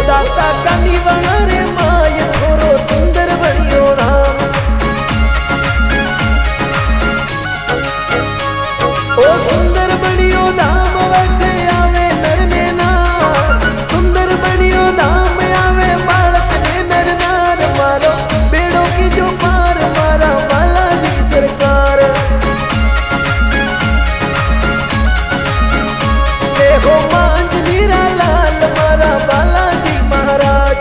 दाता कानी रे माय थोरो सुंदर बनियो राम। ओ सुंदर बनियो धाम बैठे आवे नर ने नार, सुंदर बनियो धाम आवे बालक ने नर नार। मारो बेड़ो की जो पार मारा बालाजी सरकार। जय हो मांझ नीरा लाल मारा बालाजी महाराज।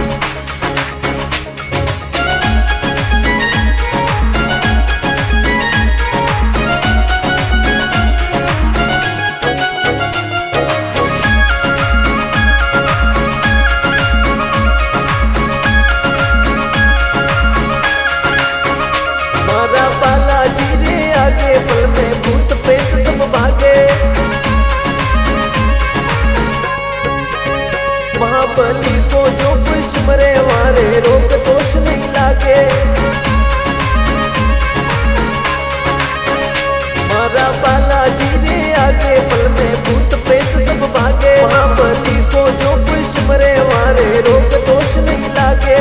मारा बालाजी रे आगे पल में भूत प्रेत सब भागे। महाबली को जो कुछ मरे वारे रोग दोष नहीं लागे। मारा बालाजी रे आगे पल में भूत प्रेत सब भागे। महाबली को जो कुछ मरे वारे रोग दोष नहीं लागे।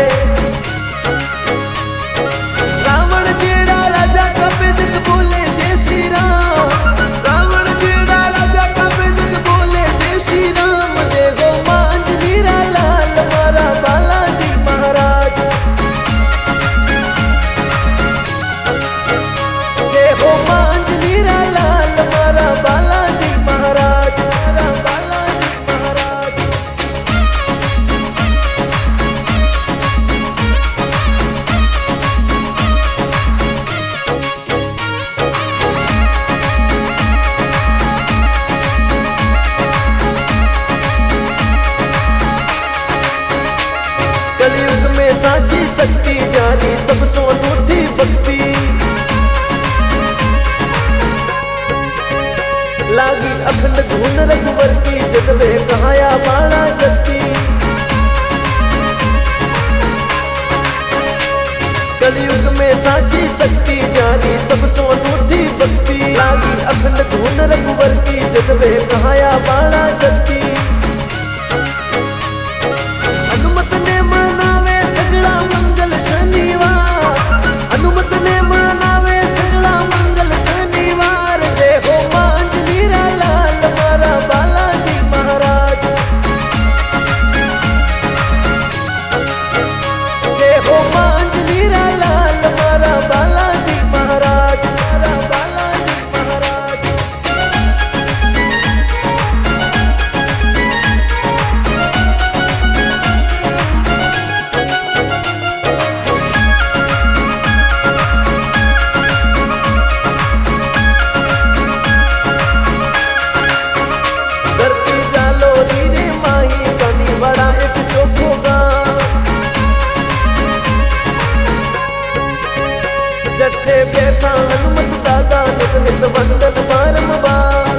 रावण जेड़ा राजा का बेदक बोले जय श्री राम। रावण जेड़ा राजा का बेदक बोले जय श्री राम। जय हो मांझ नीरा लाल मारा बालाजी महाराज। जय हो मांझ नीरा लाल मारा बालाजी महाराज। मारा बालाजी महाराज। कलयुग में साची शक्ति जानी सबसो अनूठी भक्ति। लागी अखंड धुन रघुवर की जगवे कहाया बाणा जगती। कलयुग में साची शक्ति जानी सबसो अनूठी भक्ति। लागी अखंड धुन रघुवर की जगवे कहाया बाणा जगती। हनुमत ने मनावे सगड़ा मंगल शनिवार। हनुमत ने मनावे सगड़ा मंगल शनिवार। जय हो मांझ नीरा लाल मारा बालाजी महाराज। जय हो मांझ नीरा लाल मारा बालाजी महाराज। मारा बालाजी महाराज। धरती जालो रीरे माही कनी बड़ा एक चोखो गाँव। जट्ठे बैठा हनुमत दादा नित नित वंदन बारंबार।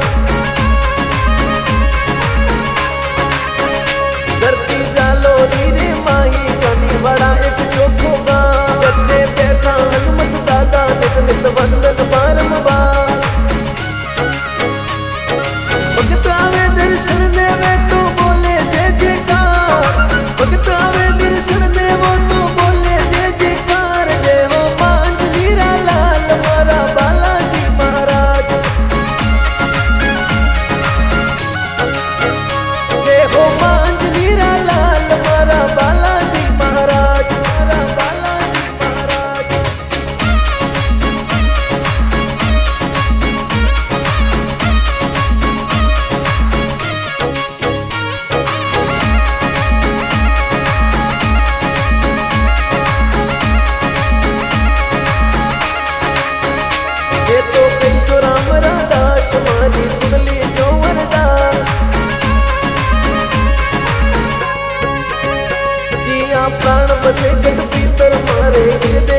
धरती जालो रीरे माही कनी बड़ा एक चोखो गाँव। जट्ठे बैठा हनुमत दादा नित नित वंदन बारंबार। भगत आवे दर्शन देवे तो बोले जय जयकार। भगत आवे दर्शन देवो तो बोले जय जयकार। जय हो मांझ नीरा लाल मारा बालाजी महाराज। जय हो मांझ नीरा लाल मारा बालाजी महाराज। मारा बालाजी महाराज। ये तो पिंचो राम राधास मारी सुन ली जो वरदान। जिया प्राण बसे गट भीतर मारे हृदय